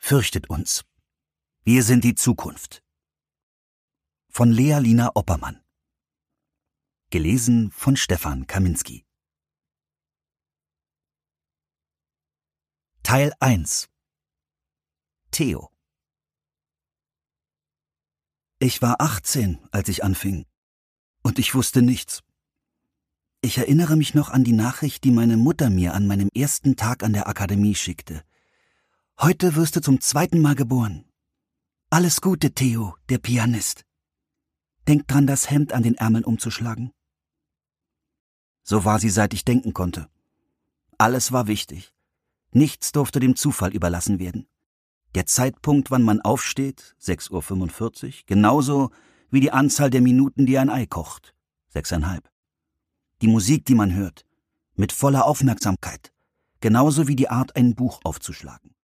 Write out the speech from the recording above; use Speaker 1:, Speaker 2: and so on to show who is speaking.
Speaker 1: Fürchtet uns. Wir sind die Zukunft. Von Lea-Lina Oppermann. Gelesen von Stefan Kaminski. Teil 1. Theo. Ich war 18, als ich anfing. Und ich wusste nichts. Ich erinnere mich noch an die Nachricht, die meine Mutter mir an meinem ersten Tag an der Akademie schickte. Heute wirst du zum 2. Mal geboren. Alles Gute, Theo, der Pianist. Denk dran, das Hemd an den Ärmeln umzuschlagen. So war sie, seit ich denken konnte. Alles war wichtig. Nichts durfte dem Zufall überlassen werden. Der Zeitpunkt, wann man aufsteht, 6:45 Uhr, genauso wie die Anzahl der Minuten, die ein Ei kocht, 6,5. Die Musik, die man hört, mit voller Aufmerksamkeit, genauso wie die Art, ein Buch aufzuschlagen.